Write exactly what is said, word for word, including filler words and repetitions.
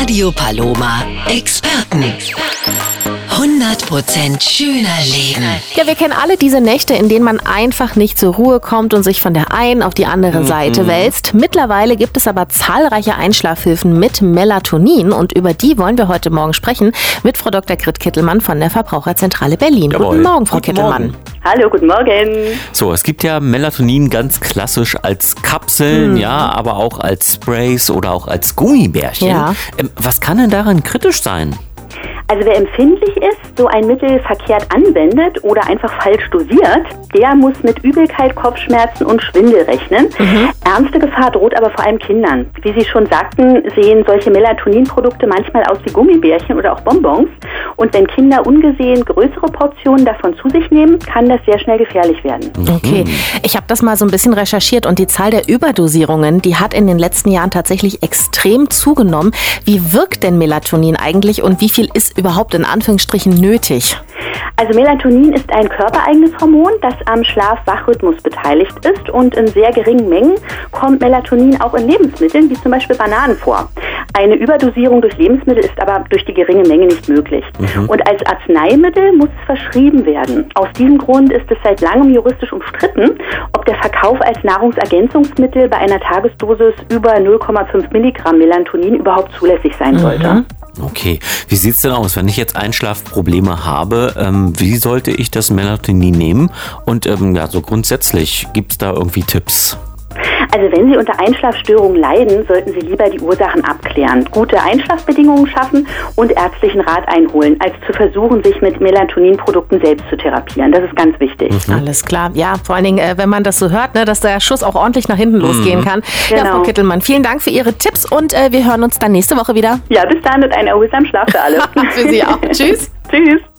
Radio Paloma Experten. hundert Prozent schöner Leben. Ja, wir kennen alle diese Nächte, in denen man einfach nicht zur Ruhe kommt und sich von der einen auf die andere mhm. Seite wälzt. Mittlerweile gibt es aber zahlreiche Einschlafhilfen mit Melatonin und über die wollen wir heute Morgen sprechen mit Frau Doktor Grit Kittelmann von der Verbraucherzentrale Berlin. Jawohl. Guten Morgen, Frau Guten Kittelmann. Morgen. Hallo, guten Morgen. So, es gibt ja Melatonin ganz klassisch als Kapseln, mhm. ja, aber auch als Sprays oder auch als Gummibärchen. Ja. Ähm, was kann denn daran kritisch sein? Also wer empfindlich ist, so ein Mittel verkehrt anwendet oder einfach falsch dosiert, der muss mit Übelkeit, Kopfschmerzen und Schwindel rechnen. Mhm. Ernste Gefahr droht aber vor allem Kindern. Wie Sie schon sagten, sehen solche Melatoninprodukte manchmal aus wie Gummibärchen oder auch Bonbons. Und wenn Kinder ungesehen größere Portionen davon zu sich nehmen, kann das sehr schnell gefährlich werden. Okay, ich habe das mal so ein bisschen recherchiert und die Zahl der Überdosierungen, die hat in den letzten Jahren tatsächlich extrem zugenommen. Wie wirkt denn Melatonin eigentlich und wie viel ist überhaupt in Anführungsstrichen nötig? Also Melatonin ist ein körpereigenes Hormon, das am Schlaf-Wach-Rhythmus beteiligt ist und in sehr geringen Mengen kommt Melatonin auch in Lebensmitteln, wie zum Beispiel Bananen vor. Eine Überdosierung durch Lebensmittel ist aber durch die geringe Menge nicht möglich. Mhm. Und als Arzneimittel muss es verschrieben werden. Aus diesem Grund ist es seit langem juristisch umstritten, ob der Verkauf als Nahrungsergänzungsmittel bei einer Tagesdosis über null Komma fünf Milligramm Melatonin überhaupt zulässig sein sollte. Mhm. Okay, wie sieht's denn aus, wenn ich jetzt Einschlafprobleme habe? Ähm, wie sollte ich das Melatonin nehmen? Und ähm, ja, so grundsätzlich, gibt's da irgendwie Tipps? Also wenn Sie unter Einschlafstörungen leiden, sollten Sie lieber die Ursachen abklären, gute Einschlafbedingungen schaffen und ärztlichen Rat einholen, als zu versuchen, sich mit Melatoninprodukten selbst zu therapieren. Das ist ganz wichtig. Mhm. Alles klar. Ja, vor allen Dingen, äh, wenn man das so hört, ne, dass der Schuss auch ordentlich nach hinten mhm. losgehen kann. Genau. Ja, Frau Kittelmann, vielen Dank für Ihre Tipps und äh, wir hören uns dann nächste Woche wieder. Ja, bis dann und einen erholsamen Schlaf für alle. Für Sie auch. Tschüss. Tschüss.